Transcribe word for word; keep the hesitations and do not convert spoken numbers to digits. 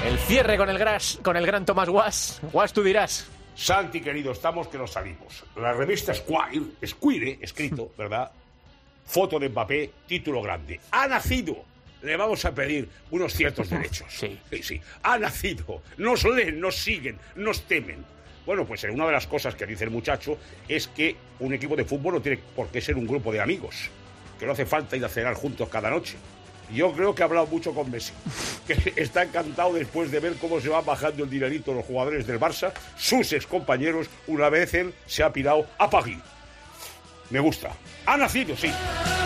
El cierre con el, gras, con el gran Tomás Guas. Guas, tú dirás. Santi, querido, estamos que nos salimos. La revista Esquire, Esquire, escrito, ¿verdad? Foto de Mbappé, título grande. Ha nacido. Le vamos a pedir unos ciertos derechos. Sí. Sí, sí. Ha nacido. Nos leen, nos siguen, nos temen. Bueno, pues una de las cosas que dice el muchacho es que un equipo de fútbol no tiene por qué ser un grupo de amigos. Que no hace falta ir a cenar juntos cada noche. Yo creo que ha hablado mucho con Messi, que está encantado después de ver cómo se van bajando el dinerito los jugadores del Barça, sus excompañeros, una vez él se ha pirado a París. Me gusta. Ha nacido, sí.